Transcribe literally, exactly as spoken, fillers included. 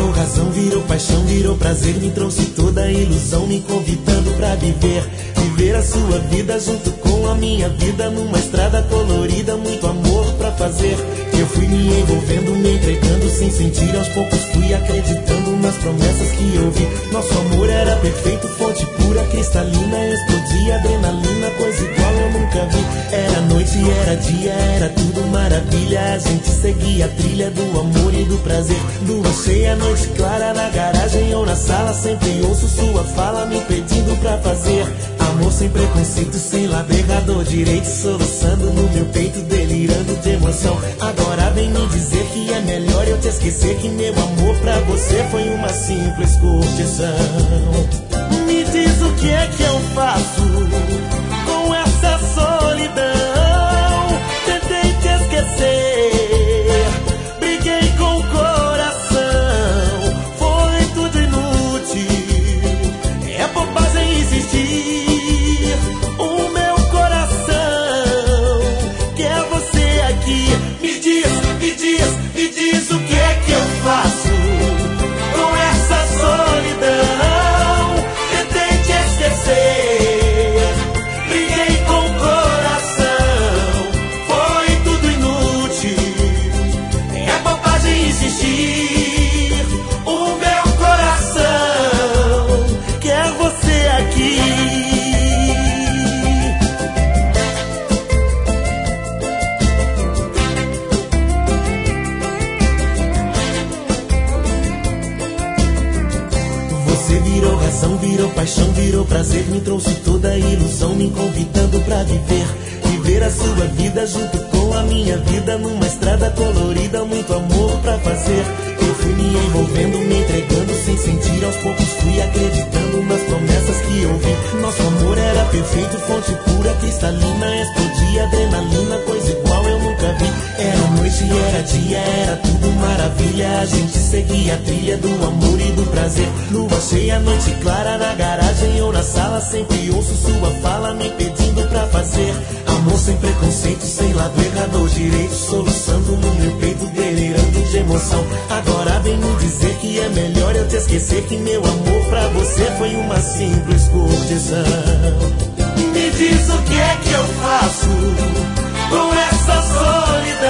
virou razão, virou paixão, virou prazer, me trouxe toda a ilusão, me convidando pra viver. Viver a sua vida junto com a minha vida, numa estrada colorida, muito amor pra fazer. Eu fui me envolvendo, me entregando sem sentir, aos poucos fui acreditando nas promessas que ouvi. Nosso amor era perfeito, fonte pura, cristalina, explodia adrenalina, coisa igual eu nunca vi. Era noite, era dia, era tudo maravilha, a gente seguia a trilha do amor e do prazer. Lua cheia, noite clara, na garagem ou na sala, sempre ouço sua fala me pedindo pra fazer amor sem preconceito, sem lado errado ou direito, soluçando no meu peito, delirando de emoção. Agora vem me dizer que é melhor eu te esquecer, que meu amor pra você foi uma simples curtição. Me diz o que é que eu faço com essa solidão. Tentei te esquecer, briguei com o coração, foi tudo inútil, é bobagem insistir. O meu coração quer você aqui. Me diz, me diz, me diz o que é que eu faço com essa solidão. Tentei te esquecer, briguei com o coração, foi tudo inútil, é bobagem insistir. O meu coração quer você aqui. Você virou razão, virou paixão, virou prazer, me trouxe toda a ilusão, me convidando pra viver. Viver a sua vida junto com a minha vida, numa estrada colorida, muito amor pra fazer. Eu fui me envolvendo, me entregando sem sentir, aos poucos fui acreditando nas promessas que ouvi. Nosso amor era perfeito, fonte pura, cristalina, explodia adrenalina, coisa igual eu nunca vi. Era noite, era dia, era tudo maravilha, a gente seguia a trilha do amor e do prazer. Lua cheia, noite clara, na garagem ou na sala, sempre ouço sua fala me pedindo pra fazer amor sem preconceito, sem lado errado ou direito, soluçando no meu peito, delirando de emoção. Agora vem me dizer que é melhor eu te esquecer, que meu amor pra você foi uma simples curtição. Me diz o que é que eu faço com essa solidão.